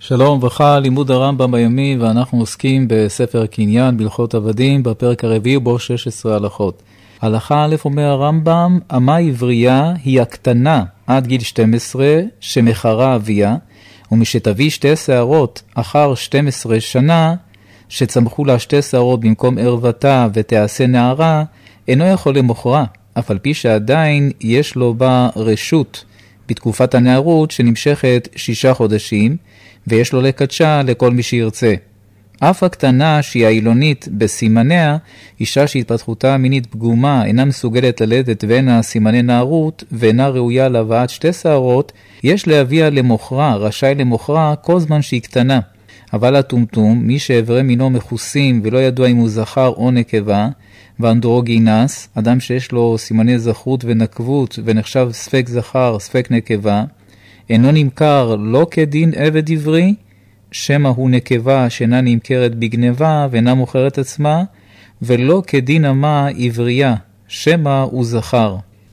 שלום וברכה, לימוד הרמב"ם ביומי, ואנחנו עוסקים בספר קניין בהלכות עבדים בפרק הרביעי ובו 16 הלכות. הלכה א' אומר הרמב"ם, אמה עברייה היא הקטנה עד גיל 12 שמחרה אביה, ומשתביא 2 שערות אחר 12 שנה שצמחו לה 2 שערות במקום ערוותה ותעשה נערה, אינו יכול למוכרה, אף על פי שעדיין יש לו בה רשות בתקופת הנערות שנמשכת 6 חודשים, ויש לו לקדשה לכל מי שירצה. אף הקטנה שהיא האילונית בסימניה, אישה שהתפתחותה המינית פגומה, אינה מסוגלת ללדת ואינה סימני נערות, ואינה ראויה להבאת 2 שערות, יש להביאה למוכרה, רשאי למוכרה כל זמן שהיא קטנה. אבל הטומטום, מי שעברי מינו מחוסים ולא ידוע אם הוא זכר או נקבה, ואנדרוגינס, אדם שיש לו סימני זכרות ונקבות ונחשב ספק זכר, ספק נקבה, אינו נמכר לא כדין עבד עברי, שמה הוא נקבה שאינה נמכרת בגנבה ואינה מוכרת עצמה, ולא כדין אמה עברייה, שמה הוא זכר.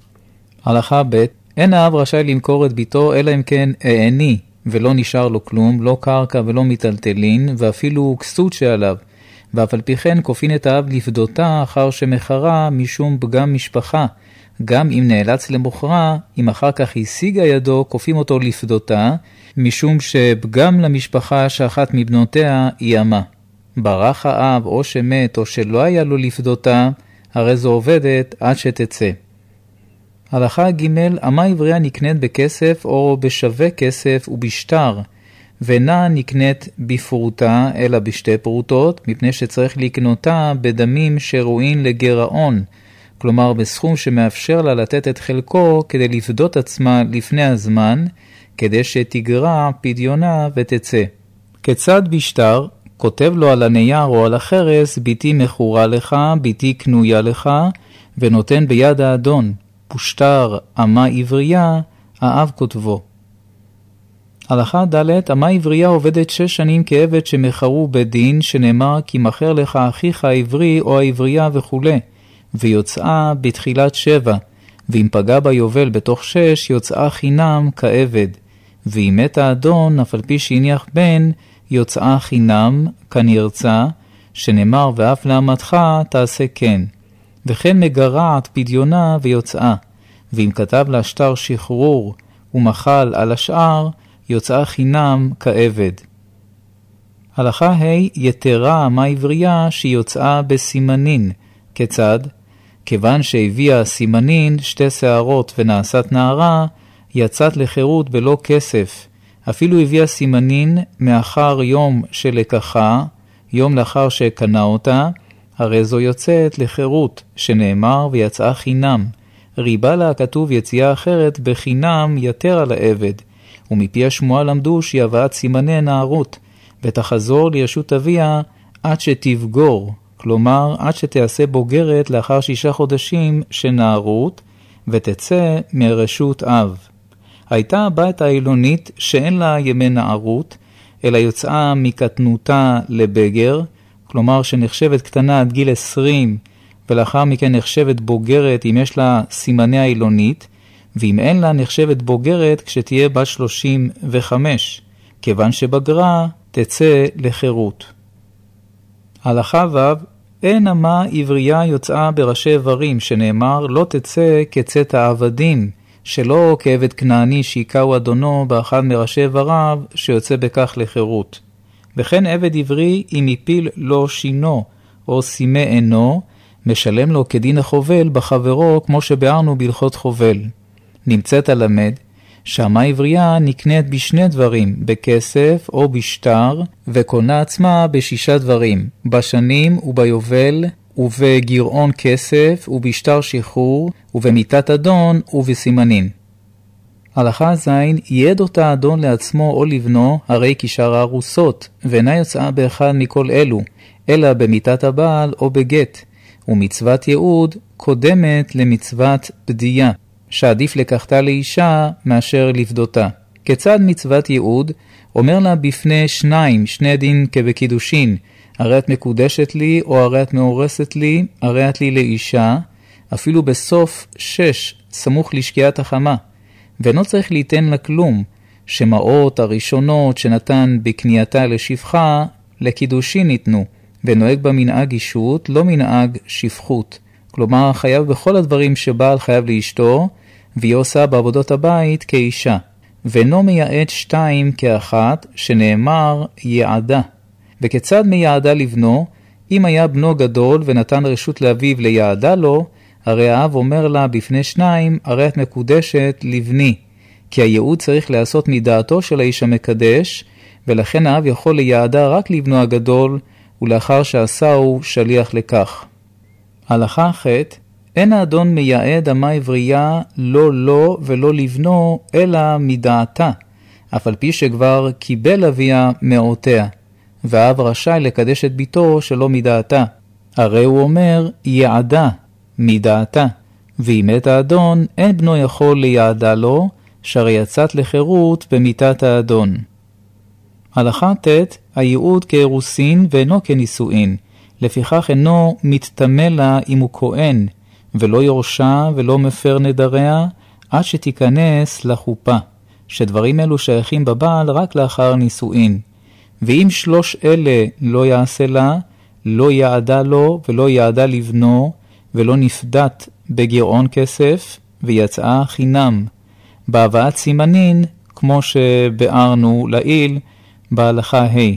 הלכה ב' אין האב רשאי למכור את ביתו אלא אם כן העני, ולא נשאר לו כלום, לא קרקע ולא מטלטלין, ואפילו כסות שעליו. ואף על פי כן כופין את האב לפדותה אחר שמחרה משום פגם משפחה. גם אם נאלץ למוכרה, אם אחר כך השיגה ידו, כופים אותו לפדותה, משום שפגם למשפחה שאחת מבנותיה היא אמה. ברח האב או שמת או שלא היה לו לפדותה, הרי זו עובדת עד שתצא. הלכה ג' אמה עברייה נקנית בכסף או בשווה כסף ובשטר, ואינה נקנית בפרוטה אלא בשתי פרוטות, מפני שצריך לקנותה בדמים שראוין לגרעון, כלומר בסכום שמאפשר לה לתת את חלקו כדי לפדות עצמה לפני הזמן, כדי שתגרע פדיונה ותצא. כיצד בשטר? כותב לו על הנייר או על החרס, ביתי מכורה לך, ביתי קנויה לך, ונותן ביד האדון. פושטר אמה עברייה, האב כותבו. הלכה ד' אמה עברייה עובדת 6 שנים כעבד שמחרו בדין, שנאמר כי מכר לך אחיך העברי או העברייה וכו', ויוצאה בתחילת 7, ואם פגע ביובל בתוך 6, יוצאה חינם כעבד. ואם מת האדון, אף על פי שהניח בן, יוצאה חינם כנרצה, שנאמר ואף לאמתך תעשה כן. וכן מגרעת פדיונה ויוצאה. ואם כתב לה שטר שחרור ומחל על השאר, יוצאה חינם כעבד. הלכה ה' יתרה אמה עברייה שיוצאה בסימנין. כיצד? כיוון שהביאה סימנין 2 שערות ונעשת נערה, יצאת לחירות בלא כסף. אפילו הביאה סימנין מאחר יום שלקחה, יום לאחר שקנה אותה, הרי זו יוצאת לחירות, שנאמר ויצאה חינם. ריבה לה כתוב יציאה אחרת בחינם יתר על העבד, ומפי השמועה למדו שהיא הבאת סימני נערות, ותחזור לישות אביה עד שתבגור, כלומר עד שתעשה בוגרת לאחר 6 חודשים שנערות, ותצא מרשות אב. הייתה הבת האילונית שאין לה ימי נערות, אלא יוצאה מקטנותה לבגר, כלומר שנחשבת קטנה עד גיל 20, ולאחר מכן נחשבת בוגרת אם יש לה סימני האילונית, ואם אין לה נחשבת בוגרת כשתהיה בת 35, כיוון שבגרה תצא לחירות. הלכה ו' אין אמה עברייה יוצאה בראשי איברים, שנאמר לא תצא כצאת העבדים, שלא כעבד כנעני שיקהו אדונו באחד מראשי איבריו שיוצא בכך לחירות. וכן עבד עברי אם יפיל לו שינו או סימי עינו, משלם לו כדין החובל בחברו כמו שבארנו בהלכות חובל. נמצאת הלמד שאמה עברייה נקנית בשני דברים, בכסף או בשטר, וקונה עצמה ב6 דברים, בשנים וביובל ובגרעון כסף ובשטר שחרור ובמיתת אדון ובסימנין. הלכה ז' ייעד אותה אדון לעצמו או לבנו, הרי כשאר הארוסות, ואינה יוצאה באחד מכל אלו, אלא במיתת הבעל או בגט, ומצוות ייעוד קודמת למצוות פדייה, שעדיף לקחתה לאישה מאשר לפדותה. כיצד מצוות ייעוד? אומר לה בפני 2, 2 דין כבקידושין, הרי את מקודשת לי או הרי את מאורסת לי, הרי את לי לאישה, אפילו בסוף 6, סמוך לשקיעת החמה. ואינו צריך ליתן לה כלום, שמעות הראשונות שנתן בקנייתה לשפחה, לקידושין ניתנו, ונוהג במנהג אישות, לא מנהג שפחות. כלומר, חייב בכל הדברים שבעל חייב לאשתו, והיא עושה בעבודות הבית כאישה. ואינו מייעד שתיים כאחת, שנאמר יעדה. וכיצד מייעדה לבנו? אם היה בנו גדול ונתן רשות לאביו ליעדה לו, הרי האב אומר לה בפני שניים, הרי את מקודשת לבני. כי הייעוד צריך לעשות מדעתו של האיש המקדש, ולכן האב יכול ליעדה רק לבנו הגדול, ולאחר שעשהו שליח לכך. הלכה ח' אין האדון מייעד אמה עברייה לא לו ולא לבנו, אלא מדעתה, אף על פי שכבר קיבל אביה מעותיה, והאב רשאי לקדש את ביתו שלא מדעתה. הרי הוא אומר יעדה, מדעתה, ואם מת האדון אין בנו יכול ליעדה לו, שהרי יצאת לחירות במיתת האדון. הלכה ט' הייעוד כאירוסין ואינו כנישואין, לפיכך אינו מתטמא לה אם הוא כהן, ולא יורשה ולא מפר נדריה, עד שתיכנס לחופה, שדברים אלו שייכים בבעל רק לאחר נישואין. ואם שלוש אלה לא יעשה לה, לא יעדה לו ולא יעדה לבנו, ולא נפדת בגירעון כסף, ויצאה חינם. בהבאת סימנין, כמו שבארנו לעיל, בהלכה ה'.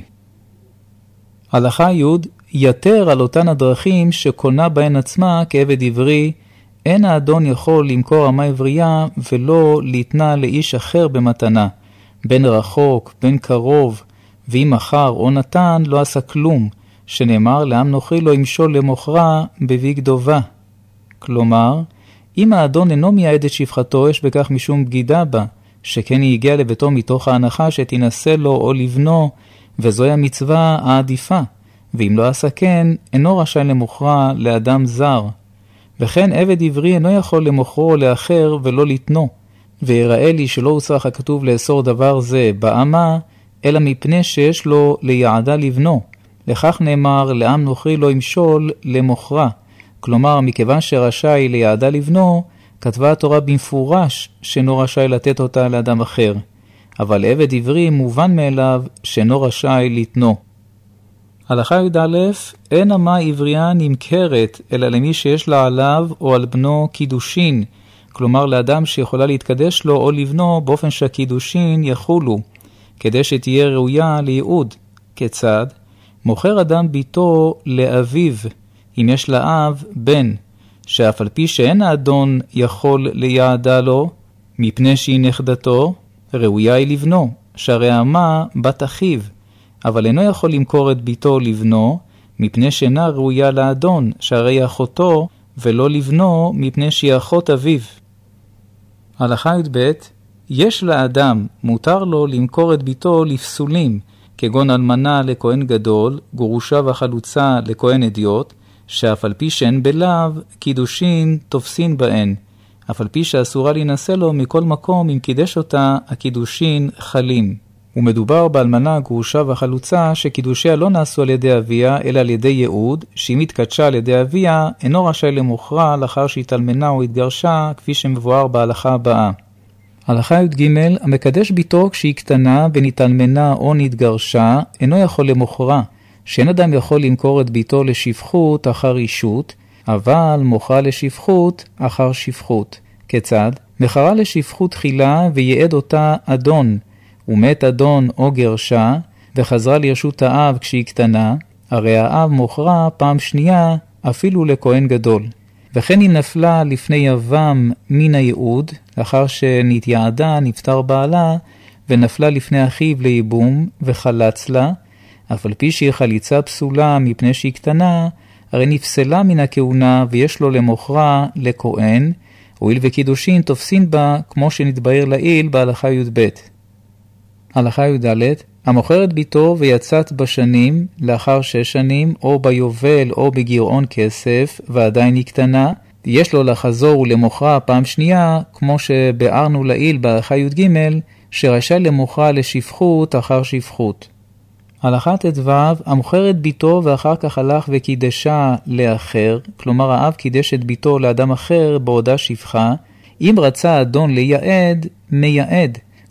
הלכה י' יתר על אותן הדרכים שקונה בהן עצמה כעבד עברי, אין האדון יכול למכור אמה עברייה ולא ליתנה לאיש אחר במתנה, בין רחוק, בין קרוב, ואם אחר או נתן לא עשה כלום, שנאמר לעם נוכרי לא ימשול למוכרה בבגדובה. כלומר, אם האדון אינו מייעד את שפחתו, יש בכך משום בגידה בה, שכן היא הגיעה לביתו מתוך ההנחה שתנסה לו או לבנו, וזוהי המצווה העדיפה, ואם לא עשה כן, אינו רשאי למוכרה לאדם זר. וכן עבד עברי אינו יכול למוכרו לאחר ולא לתנו, ויראה לי שלא הוצרך הכתוב לאסור דבר זה באמה, אלא מפני שיש לו ליעדה לבנו. לכך נאמר, לעם נוכרי לא ימשול למוכרה. כלומר, מכיוון שרשאי ליעדה לבנו, כתבה התורה במפורש שאינו רשאי לתת אותה לאדם אחר. אבל עבד עברי מובן מאליו שאינו רשאי לתנו. הלכה י"א אין אמה עברייה נמכרת, אלא למי שיש לה עליו או על בנו קידושין, כלומר לאדם שיכולה להתקדש לו או לבנו באופן שהקידושין יחולו, כדי שתהיה ראויה לייעוד. כיצד? מוכר אדם ביתו לאביו, אם יש לאב בן, שאף על פי שאין האדון יכול ליעדה לו, מפני שהיא נכדתו, ראויה היא לבנו, שהרי האמה בת אחיו, אבל אינו יכול למכור את ביתו לבנו, מפני שאינה ראויה לאדון, שהרי היא אחותו, ולא לבנו, מפני שהיא אחות אביו. הלכה י"ב יש לאדם, מותר לו למכור את ביתו לפסולים, כגון אלמנה לכהן גדול, גרושה וחלוצה לכהן אדיוט, שאף על פי שאין בלאו, קידושין תופסין בהן, אף על פי שאסורה להינשא לו מכל מקום אם קידש אותה, הקידושין חלים. ומדובר באלמנה גרושה וחלוצה שקידושיה לא נעשו על ידי אביה, אלא על ידי ייעוד, שאם התקדשה על ידי אביה, אינו רשאי למוכרה לאחר שהתאלמנה או התגרשה, כפי שמבואר בהלכה הבאה. הלכה י"ג המקדש ביתו כשהיא קטנה ונתאלמנה או נתגרשה, אינו יכול למוכרה, שאין אדם יכול למכור את ביתו לשפחות אחר אישות, אבל מוכרה לשפחות אחר שפחות. כיצד? מכרה לשפחות תחילה וייעד אותה אדון, ומת אדון או גרשה, וחזרה לרשות האב כשהיא קטנה, הרי האב מוכרה פעם שנייה אפילו לכהן גדול. וכן אם נפלה לפני יבם מן הייעוד, לאחר שנתייעדה נפטר בעלה, ונפלה לפני אחיו לייבום וחלץ לה, אף על פי שהיא חליצה פסולה מפני שהיא קטנה, הרי נפסלה מן הכהונה ויש לו למוכרה לכהן, הואיל וקידושין תופסין בה כמו שנתבהר לעיל בהלכה י"ב. הלכה י"ד המוכר את ביתו ויצאת בשנים, לאחר 6 שנים, או ביובל או בגירעון כסף, ועדיין היא קטנה, יש לו לחזור ולמוכרה פעם שנייה, כמו שבארנו לעיל בהלכה י"ג, שרשאי למוכרה לשפחות אחר שפחות. הלכה ט"ו המוכר את ביתו ואחר כך הלך וקידשה לאחר, כלומר האב קידש את ביתו לאדם אחר בעודה שפחה, אם רצה אדון לייעד, מייעד,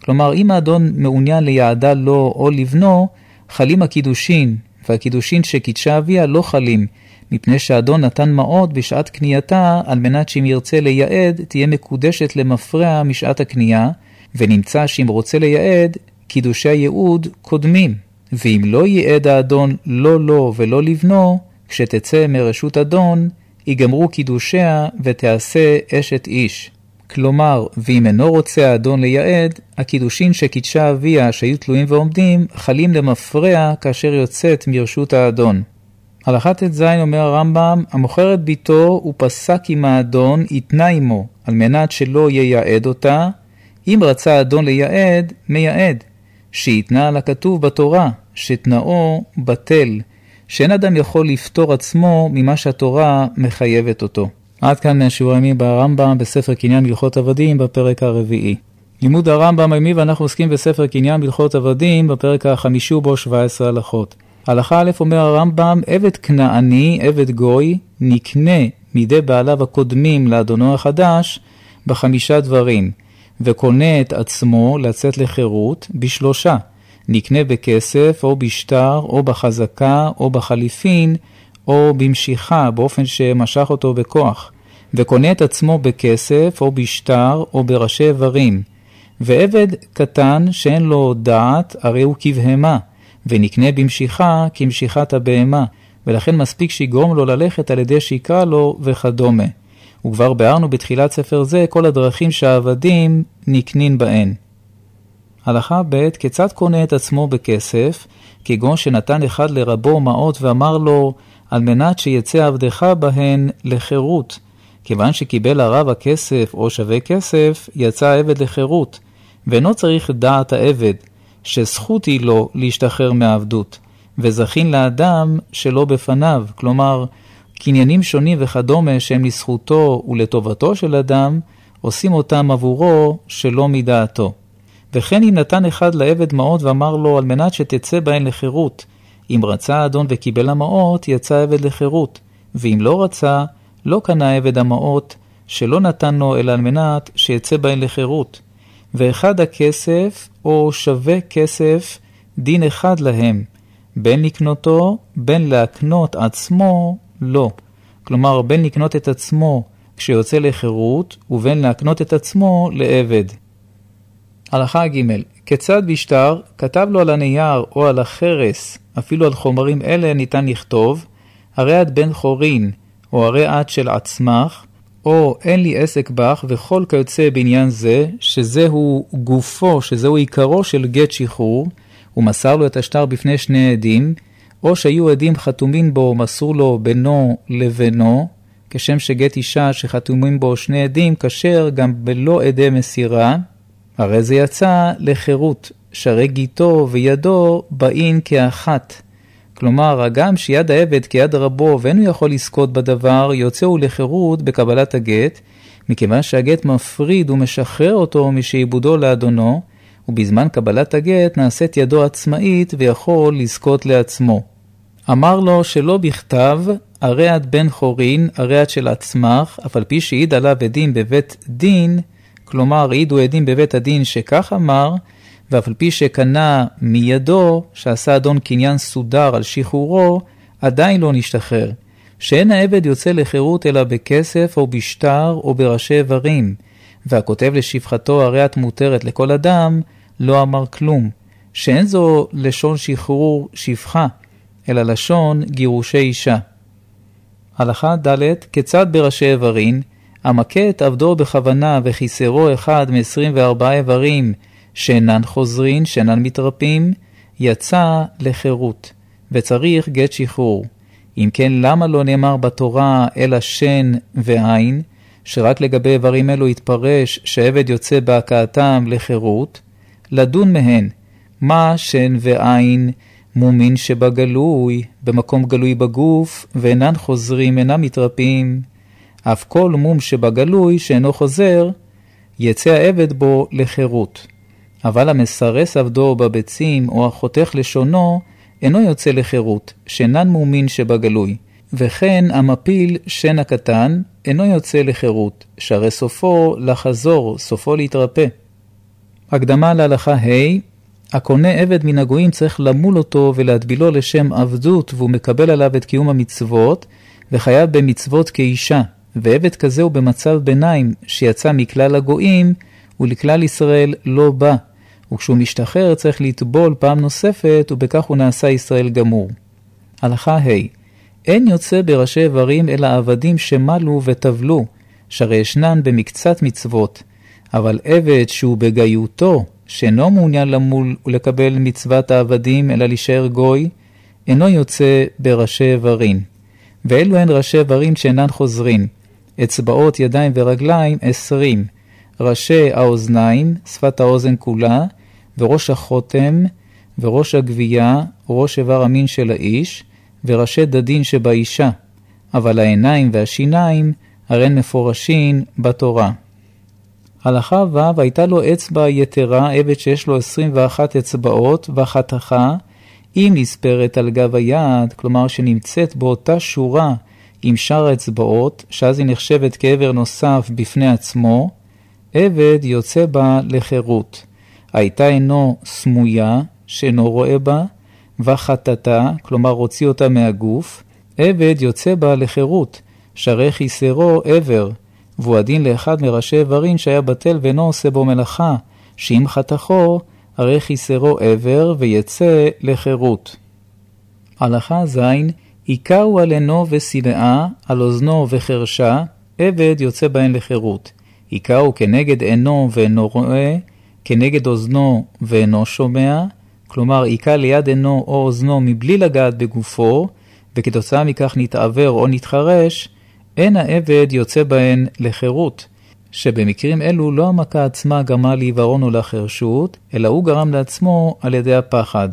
כלומר, אם האדון מעוניין ליעדה לו או לבנו, חלים הקידושין, והקידושין שקידשה אביה לא חלים, מפני שהאדון נתן מעות בשעת קנייתה, על מנת שאם ירצה לייעד, תהיה מקודשת למפרע משעת הקנייה, ונמצא שאם רוצה לייעד, קידושי הייעוד קודמים. ואם לא ייעד האדון לא לו ולא לבנו, כשתצא מרשות אדון, ייגמרו קידושיה ותעשה אשת איש. כלומר, ואם אינו רוצה האדון לייעד, הקידושין שקידשה אביה שהיו תלויים ועומדים, חלים למפרע כאשר יוצאת מרשות האדון. הלכה ט"ז אומר הרמב"ם, המוכר את ביתו ופסק עם האדון, יתנה עמו, על מנת שלא ייעד אותה. אם רצה האדון לייעד, מייעד. שיתנה על הכתוב בתורה, שתנאו בטל, שאין אדם יכול לפתור עצמו ממה שהתורה מחייבת אותו. עד כאן מהשיעור היומי ברמב"ם בספר קניין בהלכות עבדים בפרק הרביעי. לימוד הרמב"ם היומי, ואנחנו עוסקים בספר קניין בהלכות עבדים בפרק החמישי ובו 17 הלכות. הלכה א' אומר הרמב"ם, עבד כנעני, עבד גוי, נקנה מידי בעליו הקודמים לאדונו החדש ב5 דברים, וקונה את עצמו לצאת לחירות ב3, נקנה בכסף או בשטר או בחזקה או בחליפין או במשיכה באופן שמשך אותו בכוח, וקונה את עצמו בכסף או בשטר או בראשי איברים. ועבד קטן שאין לו דעת הרי הוא כבהמה, ונקנה במשיכה כמשיכת הבהמה, ולכן מספיק שיגרום לו ללכת על ידי שיקרא לו וכדומה. וכבר ביארנו בתחילת ספר זה כל הדרכים שהעבדים נקנין בהן. הלכה ב' כיצד קונה את עצמו בכסף, כגון שנתן אחד לרבו מעות ואמר לו, על מנת שיצא עבדך בהן לחירות. כיוון שקיבל הרב הכסף או שווה כסף, יצא העבד לחירות, ואינו צריך דעת העבד, שזכות היא לו להשתחרר מהעבדות, וזכין לאדם שלא בפניו, כלומר, קניינים שונים וכדומה שהם לזכותו ולטובתו של אדם, עושים אותם עבורו שלא מדעתו. וכן אם נתן אחד לעבד מעות ואמר לו על מנת שתצא בהן לחירות, אם רצה האדון וקיבל המעות, יצא עבד לחירות, ואם לא רצה, לא קנה עבד המעות, שלא נתן לו אלא על מנת שיצא בהן לחירות. ואחד הכסף או שווה כסף דין אחד להם, בין לקנותו, בין להקנות עצמו, לא. כלומר, בין לקנות את עצמו כשיוצא לחירות, ובין להקנות את עצמו לעבד. הלכה ג' כיצד בשטר כתב לו על הנייר או על החרס, אפילו על חומרים אלה ניתן לכתוב, הרי עד בן חורין, או הרי עד של עצמך, או אין לי עסק בך, וכל כיוצא בעניין זה, שזהו גופו, שזהו עיקרו של גט שחרור, ומסר לו את השטר בפני שני עדים, או שהיו עדים חתומים בו, מסרו לו בינו לבינו, כשם שגט אישה שחתומים בו שני עדים, כאשר גם בלא עדי מסירה, הרי זה יצא לחירות, שהרי גיתו וידו באין כאחת. כלומר, הגם שיד העבד כיד רבו ואינו יכול לזכות בדבר, יוצאו לחירות בקבלת הגט, מכיוון שהגט מפריד ומשחרר אותו משעבודו לאדונו, ובזמן קבלת הגט נעשית ידו עצמאית ויכול לזכות לעצמו. אמר לו שלא בכתב, הרי עד בן חורין, הרי עד של עצמך, אף על פי שהעיד עליו עדים בבית דין, כלומר העידו עדים בבית הדין שכך אמר, ואף על פי שקנה מידו, שעשה אדון קניין סודר על שחרורו, עדיין לא נשתחרר. שאין העבד יוצא לחירות אלא בכסף או בשטר או בראשי איברים, והכותב לשפחתו הרי את מותרת לכל אדם, לא אמר כלום. שאין זו לשון שחרור שפחה, אלא לשון גירושי אישה. הלכה ד' כיצד בראשי איברים, המכה את עבדו בכוונה וחיסרו אחד מ-24 איברים, שאינן חוזרים, שאינן מתרפים, יצא לחירות, וצריך גט שחרור. אם כן, למה לא נאמר בתורה אלא שן ועין, שרק לגבי איברים אלו התפרש שעבד יוצא בהכאתם לחירות? לדון מהן, מה שן ועין מומין שבגלוי, במקום גלוי בגוף, ואינן חוזרים, אינם מתרפים. אף כל מום שבגלוי שאינו חוזר, יצא העבד בו לחירות. אבל המסרס עבדו בביצים או החותך לשונו, אינו יוצא לחירות, שאינן מומין שבגלוי. וכן המפיל שן הקטן, אינו יוצא לחירות, שהרי סופו לחזור, סופו להתרפא. הקדמה להלכה ה' הקונה עבד מן הגויים צריך למול אותו ולהטבילו לשם עבדות, והוא מקבל עליו את קיום המצוות, וחייב במצוות כאישה. ועבד כזה הוא במצב ביניים שיצא מכלל הגויים, ולכלל ישראל לא בא. וכשהוא משתחרר צריך לטבול פעם נוספת, ובכך הוא נעשה ישראל גמור. הלכה ה' אין יוצא בראשי איברים אלא עבדים שמלו וטבלו, שהרי ישנן במקצת מצוות. אבל עבד שהוא בגיותו, שאינו מעוניין למול ולקבל מצוות העבדים אלא להישאר גוי, אינו יוצא בראשי איברים. ואלו הן ראשי איברים שאינן חוזרים. אצבעות, ידיים ורגליים 20. ראשי האוזניים, שפת האוזן כולה, וראש החותם, וראש הגבייה, ראש איבר המין של האיש, וראשי דדין שבאישה. אבל העיניים והשיניים הרי מפורשים בתורה. הלכה ו' הייתה לו אצבע יתרה, עבד שיש לו 21 אצבעות וחתכה, אם נספרת על גב היד, כלומר שנמצאת באותה שורה עם שאר האצבעות, שאז היא נחשבת כאיבר נוסף בפני עצמו, עבד יוצא בה לחירות. הייתה אינו סמויה, שאינו רואה בה, וחטאתה, כלומר הוציא אותה מהגוף, עבד יוצא בה לחירות, שהרי חיסרו עבר, והוא הדין לאחד מראשי איברים שהיה בטל ואינו עושה בו מלאכה, שאם חתכו, הרי חיסרו עבר ויצא לחירות. הלכה ז' עיקרו על עינו ושנאה, על אוזנו וחרשה, עבד יוצא בהן לחירות. עיקרו כנגד עינו ואינו רואה, כנגד אוזנו ואינו שומע, כלומר עיקר ליד עינו או אוזנו מבלי לגעת בגופו, וכתוצאה מכך נתעבר או נתחרש, אין העבד יוצא בהן לחירות, שבמקרים אלו לא המכה עצמה גרמה לעיוורון או לחרשות, אלא הוא גרם לעצמו על ידי הפחד.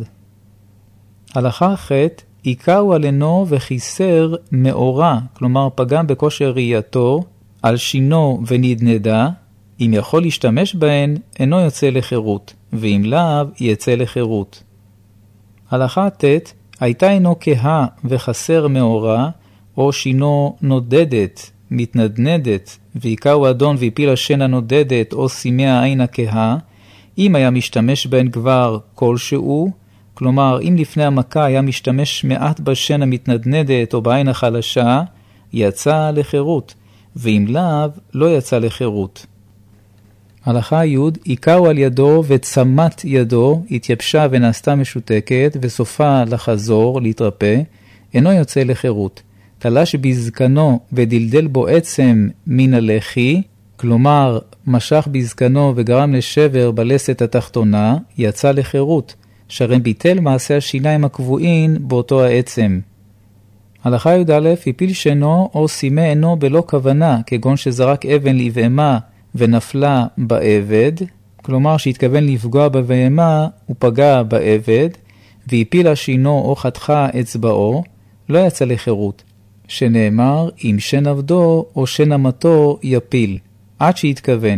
הלכה ח' עיקרו על עינו וחיסר מאורה, כלומר פגם בכושר ראייתו, על שינו ונדנדה, אם יכול להשתמש בהן אינו יוצא לחירות, ואם לאו יצא לחירות. הלכה ט' הייתה אינו כהה וחסר מאורה, או שינו נודדת, מתנדנדת, ועיקרו אדון והפיל השן הנודדת, או שימי העין הכהה, אם היה משתמש בהן כבר כלשהו, כלומר אם לפני המכה היה משתמש מעט בשן המתנדנדת או בעין החלשה, יצא לחירות, ואם לאו לא יצא לחירות. הלכה י' עיקרו על ידו וצמת ידו, התייבשה ונעשתה משותקת, וסופה לחזור, להתרפא, אינו יוצא לחירות. תלש בזקנו ודלדל בו עצם מן הלחי, כלומר משך בזקנו וגרם לשבר בלסת התחתונה, יצא לחירות, שהרי ביטל מעשה השיניים הקבועים באותו העצם. הלכה י"א הפיל שנו או שימי עינו בלא כוונה, כגון שזרק אבן לבהמה ונפלה בעבד, כלומר שהתכוון לפגוע בבהמה ופגע בעבד, והפילה שינו או חתכה אצבעו, לא יצא לחירות, שנאמר אם שן עבדו או שן אמתו יפיל, עד שהתכוון.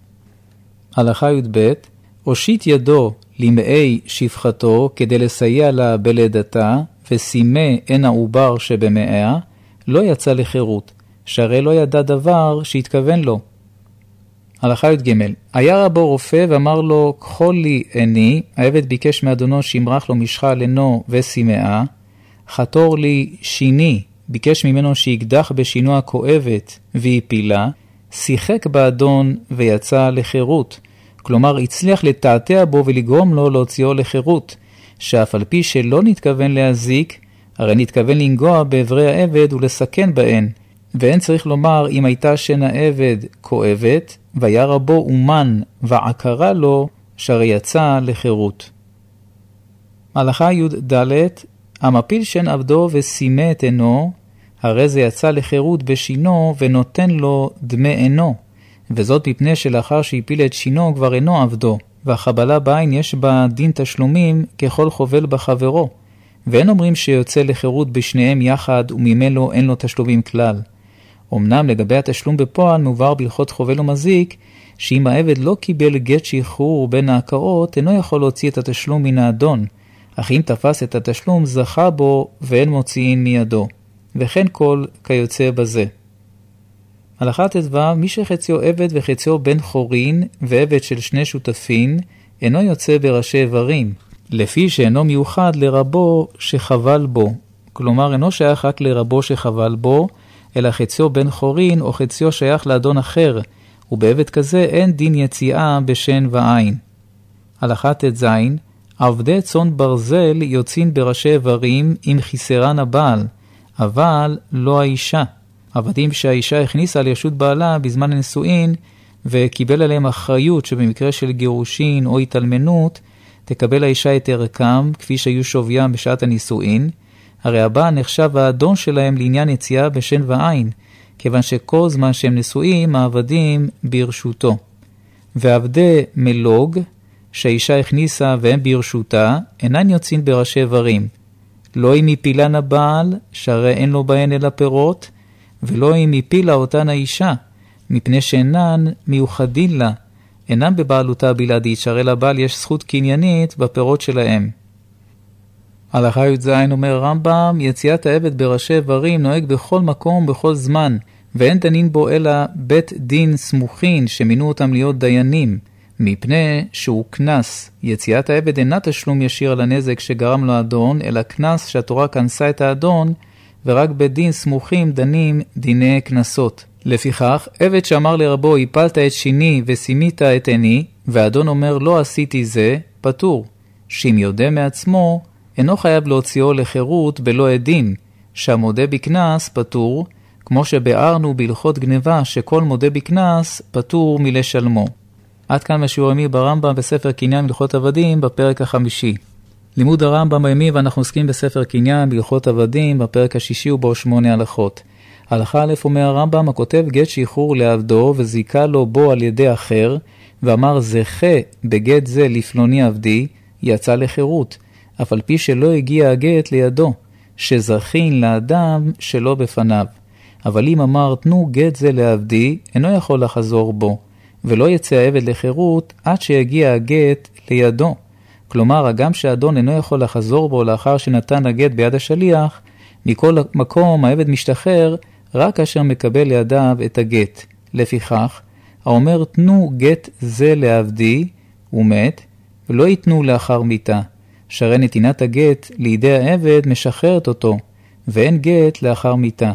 הלכה י"ב הושיט ידו למאי שפחתו כדי לסייע לה בלידתה, ושימי עין העובר שבמאיה, לא יצא לחירות, שהרי לא ידע דבר שהתכוון לו. הלכה י"ג היה רבו רופא ואמר לו קחו לי עיני, העבד ביקש מאדונו שימרח לו משחה על עינו ושימאה, חתור לי שיני, ביקש ממנו שיקדח בשינו הכואבת והפילה, שיחק באדון ויצא לחירות, כלומר הצליח לתעתע בו ולגרום לו להוציאו לחירות, שאף על פי שלא נתכוון להזיק, הרי נתכוון לנגוע בעברי העבד ולסכן בהן, ואין צריך לומר אם הייתה שן העבד כואבת, והיה רבו אומן ועקרה לו, שהרי יצא לחירות. הלכה י"ד המפיל שן עבדו ושימה את עינו, הרי זה יצא לחירות בשינו ונותן לו דמי עינו, וזאת מפני שלאחר שהפיל את שינו כבר אינו עבדו, והחבלה בעין יש בה דין תשלומים ככל חובל בחברו, ואין אומרים שיוצא לחירות בשניהם יחד וממנו אין לו תשלומים כלל. אמנם לגבי התשלום בפועל מובהר בהלכות חובל ומזיק, שאם העבד לא קיבל גט שחרור בין ההכרות, אינו יכול להוציא את התשלום מן האדון, אך אם תפס את התשלום זכה בו ואין מוציאין מידו, וכן כל כיוצא בזה. הלכה ט"ו מי שחציו עבד וחציו בן חורין ועבד של שני שותפין, אינו יוצא בראשי איברים, לפי שאינו מיוחד לרבו שחבל בו. כלומר, אינו שייך רק לרבו שחבל בו, אלא חציו בן חורין או חציו שייך לאדון אחר, ובעבד כזה אין דין יציאה בשן ועין. הלכה ט"ז, עבדי צאן ברזל יוצאים בראשי איברים עם חיסרן הבעל, אבל לא האישה. עבדים שהאישה הכניסה לישות בעלה בזמן הנישואין, וקיבל עליהם אחריות שבמקרה של גירושין או התאלמנות, תקבל האישה את ערכם כפי שהיו שוויים בשעת הנישואין, הרי הבעל נחשב האדון שלהם לעניין יציאה בשן ועין, כיוון שכל זמן שהם נשואים, העבדים ברשותו. ועבדי מלוג, שהאישה הכניסה והם ברשותה, אינן יוצאים בראשי איברים. לא אם הפילן הבעל, שהרי אין לו בהן אלא פירות, ולא אם הפילה אותן האישה, מפני שאינן מיוחדין לה, אינן בבעלותה בלעדית, שהרי לבעל יש זכות קניינית בפירות שלהם. הלכה י"ז אומר רמב"ם, יציאת העבד בראשי איברים נוהג בכל מקום בכל זמן, ואין דנין בו אלא בית דין סמוכין שמינו אותם להיות דיינים, מפני שהוא כנס. יציאת העבד אינה תשלום ישיר על הנזק שגרם לו האדון, אלא כנס שהתורה כנסה את האדון, ורק בדין סמוכים דנים דיני כנסות. לפיכך, עבד שאמר לרבו, הפלת את שיני ושימית את עיני, והאדון אומר לא עשיתי זה, פטור. שאם יודע מעצמו, אינו חייב להוציאו לחירות בלא עדים, שהמודה בקנס פטור, כמו שבארנו בהלכות גניבה שכל מודה בקנס פטור מלשלמו. עד כאן משיעור יומי ברמב"ם בספר קניין בהלכות עבדים בפרק החמישי. לימוד הרמב"ם היומי, ואנחנו עוסקים בספר קניין בהלכות עבדים בפרק השישי ובו 8 הלכות. הלכה א' אומר הרמב"ם, הכותב גט שחרור לעבדו וזיקה לו בו על ידי אחר, ואמר זכה בגט זה לפלוני עבדי, יצא לחירות, אף על פי שלא הגיע הגט לידו, שזכין לאדם שלא בפניו. אבל אם אמר תנו גט זה לעבדי, אינו יכול לחזור בו, ולא יצא העבד לחירות עד שיגיע הגט לידו. כלומר, הגם שהאדון אינו יכול לחזור בו לאחר שנתן הגט ביד השליח, מכל מקום העבד משתחרר רק כאשר מקבל לידיו את הגט. לפיכך, האומר תנו גט זה לעבדי, הוא מת, ולא ייתנו לאחר מיתה, שהרי נתינת הגט לידי העבד משחררת אותו, ואין גט לאחר מיתה.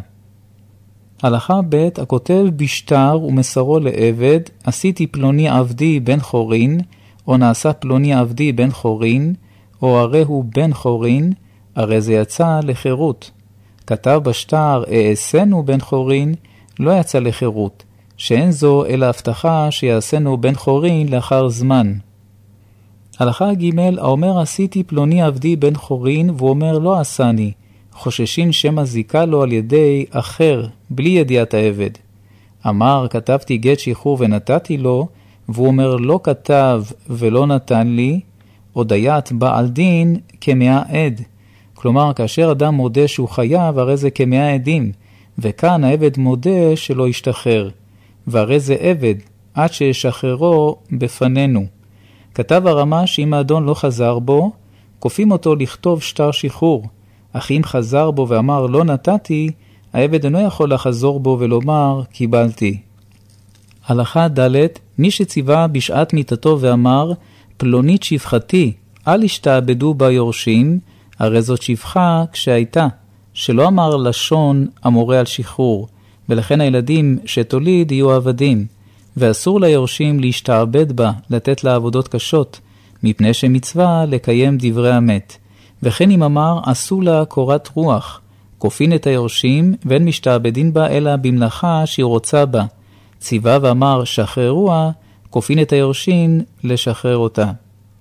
הלכה ב' הכותב בשטר ומסרו לעבד, עשיתי פלוני עבדי בן חורין, או נעשה פלוני עבדי בן חורין, או הרי הוא בן חורין, הרי זה יצא לחירות. כתב בשטר אעשנו בן חורין, לא יצא לחירות, שאין זו אלא הבטחה שיעשנו בן חורין לאחר זמן. הלכה ג' האומר עשיתי פלוני עבדי בן חורין, והוא אומר לא עשני, חוששים שמא זיקה לו על ידי אחר, בלי ידיעת העבד. אמר כתבתי גט שחרור ונתתי לו, והוא אומר לא כתב ולא נתן לי, הודיית בעל דין כמאה עד. כלומר, כאשר אדם מודה שהוא חייב, הרי זה כמאה עדים, וכאן העבד מודה שלא ישתחרר, והרי זה עבד, עד שישחררו בפנינו. כתב הרמה שאם האדון לא חזר בו, כופים אותו לכתוב שטר שחרור, אך אם חזר בו ואמר לא נתתי, העבד אינו יכול לחזור בו ולומר קיבלתי. הלכה ד' מי שציווה בשעת מיתתו ואמר פלונית שפחתי, אל ישתעבדו בה יורשים, הרי זאת שפחה כשהייתה, שלא אמר לשון המורה על שחרור, ולכן הילדים שתוליד יהיו עבדים, ואסור ליורשים להשתעבד בה, לתת לה עבודות קשות, מפני שמצווה לקיים דברי המת. וכן אם אמר עשו לה קורת רוח, כופין את היורשים ואין משתעבדין בה אלא במלאכה שהיא רוצה בה. ציווה ואמר שחררוה, כופין את היורשים לשחרר אותה.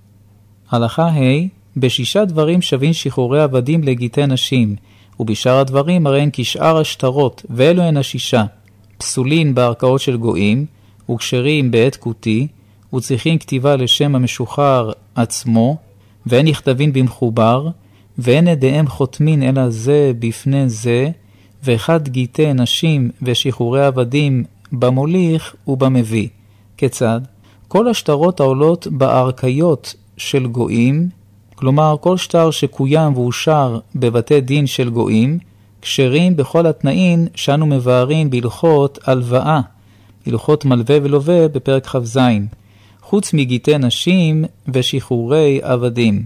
הלכה ה' בשישה דברים שווין שחרורי עבדים לגיטי נשים, ובשאר הדברים הרי הן כשאר השטרות, ואלו הן השישה, פסולין בערכאות של גויים, וקשרים בעת כותי, וצריכים כתיבה לשם המשוחרר עצמו, ואין יכתבין במחובר, ואין ידיהם חותמין אלא זה בפני זה, ואחד גיטי נשים ושחרורי עבדים במוליך ובמביא. כיצד? כל השטרות העולות בערכיות של גויים, כלומר כל שטר שקוים ואושר בבתי דין של גויים, כשרים בכל התנאים שאנו מבארים בהלכות הלוואה, הלכות מלווה ולווה בפרק כ"ז. חוץ מגיטי נשים ושחרורי עבדים.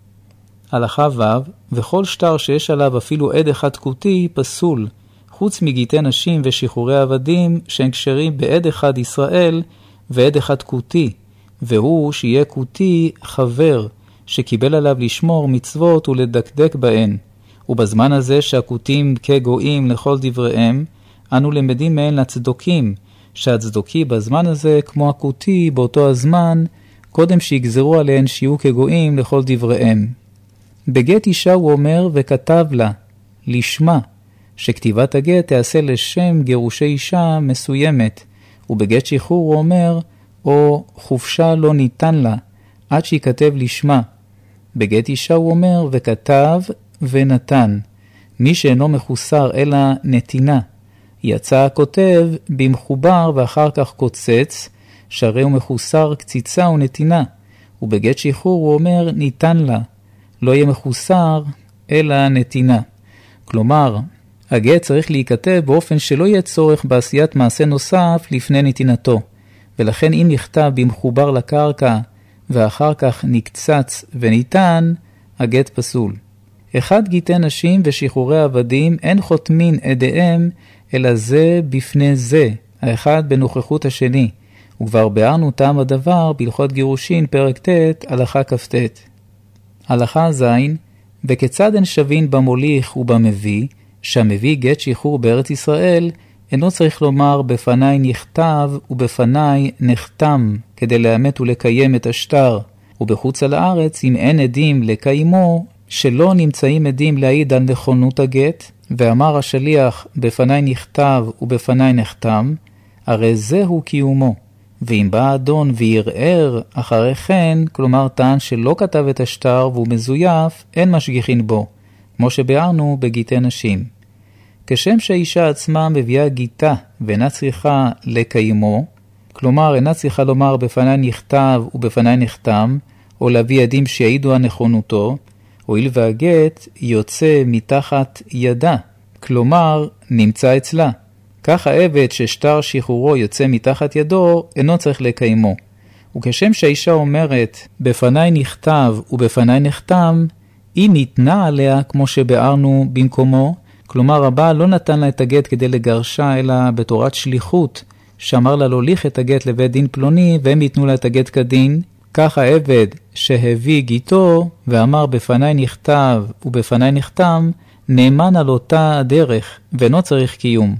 הלכה ו' וכל שטר שיש עליו אפילו עד אחד כותי פסול, חוץ מגיטי נשים ושחרורי עבדים שהם כשרים בעד אחד ישראל ועד אחד כותי, והוא שיהיה כותי חבר, שקיבל עליו לשמור מצוות ולדקדק בהן. ובזמן הזה שהכותים כגויים לכל דבריהם, אנו למדים מהן לצדוקים, שהצדוקי בזמן הזה כמו הכותי באותו הזמן, קודם שיגזרו עליהן שיהיו כגויים לכל דבריהם. בגט אישה הוא אומר וכתב לה, לשמה, שכתיבת הגט תעשה לשם גירושי אישה מסוימת, ובגט שחרור הוא אומר, או חופשה לא ניתן לה, עד שיכתב לשמה. בגט אישה הוא אומר וכתב ונתן, מי שאינו מחוסר אלא נתינה. יצא הכותב במחובר ואחר כך קוצץ, שהרי הוא מחוסר קציצה ונתינה. ובגט שחרור הוא אומר ניתן לה, לא יהיה מחוסר אלא נתינה. כלומר, הגט צריך להיכתב באופן שלא יהיה צורך בעשיית מעשה נוסף לפני נתינתו. ולכן אם נכתב במחובר לקרקע ואחר כך נקצץ וניתן, הגט פסול. אחד גיטי נשים ושחרורי עבדים אין חותמין עדיהם, אלא זה בפני זה, האחד בנוכחות השני. וכבר ביארנו טעם הדבר בהלכות גירושין פרק ט' הלכה כ"ט. הלכה ז' וכיצד הן שווין במוליך ובמביא, שהמביא גט שחרור בארץ ישראל, אינו צריך לומר בפני נכתב ובפני נחתם, כדי לאמת ולקיים את השטר, ובחוץ על הארץ אם אין עדים לקיימו, שלא נמצאים עדים להעיד על נכונות הגט, ואמר השליח בפני נכתב ובפני נחתם, הרי זהו קיומו. ואם בא האדון וירער אחרי כן, כלומר טען שלא כתב את השטר והוא מזויף, אין משגיחין בו, כמו שביארנו בגיטי נשים. כשם שהאישה עצמה מביאה גיטה ואינה צריכה לקיימו, כלומר אינה צריכה לומר בפני נכתב ובפני נחתם, או להביא עדים שיעידו על נכונותו, הואיל והגט יוצא מתחת ידה, כלומר נמצא אצלה. כך העבד ששטר שחרורו יוצא מתחת ידו, אינו צריך לקיימו. וכשם שהאישה אומרת, בפני נכתב ובפני נחתם, היא ניתנה עליה כמו שביארנו במקומו, כלומר הבעל לא נתן לה את הגט כדי לגרשה, אלא בתורת שליחות, שאמר לה להוליך את הגט לבית דין פלוני, והם ייתנו לה את הגט כדין. כך העבד שהביא גיטו ואמר בפני נכתב ובפני נחתם, נאמן על אותה הדרך, ואינו צריך קיום.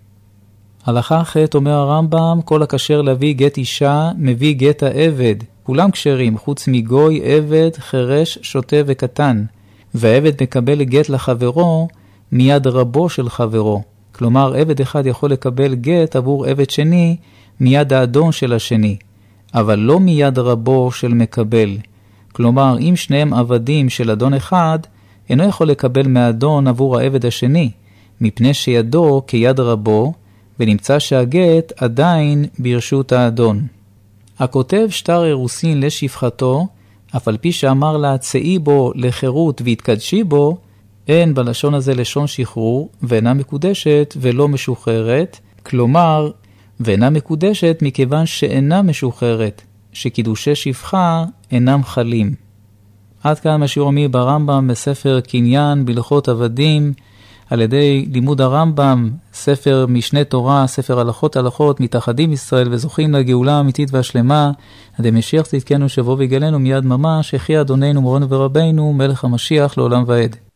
הלכה ח' אומר הרמב"ם, כל הכשר להביא גט אישה, מביא גט העבד. כולם כשרים, חוץ מגוי, עבד, חרש, שוטה וקטן. והעבד מקבל גט לחברו מיד רבו של חברו. כלומר, עבד אחד יכול לקבל גט עבור עבד שני מיד האדון של השני, אבל לא מיד רבו של מקבל. כלומר, אם שניהם עבדים של אדון אחד, אינו יכול לקבל מהאדון עבור העבד השני, מפני שידו כיד רבו, ונמצא שהגט עדיין ברשות האדון. הכותב שטר אירוסין לשפחתו, אף על פי שאמר לה צאי בו לחירות והתקדשי בו, אין בלשון הזה לשון שחרור, ואינה מקודשת ולא משוחררת, כלומר, ואינה מקודשת מכיוון שאינה משוחררת, שקידושי שפחה אינם חלים. עד כאן השיעור המי ברמב"ם בספר קניין בהלכות עבדים, על ידי לימוד הרמב"ם, ספר משנה תורה, ספר הלכות מתאחדים ישראל וזוכים לגאולה האמיתית והשלמה, עד משיח צדקנו שבוא ויגלנו מיד ממש, יחי אדוננו מורנו ורבנו, מלך המשיח לעולם ועד.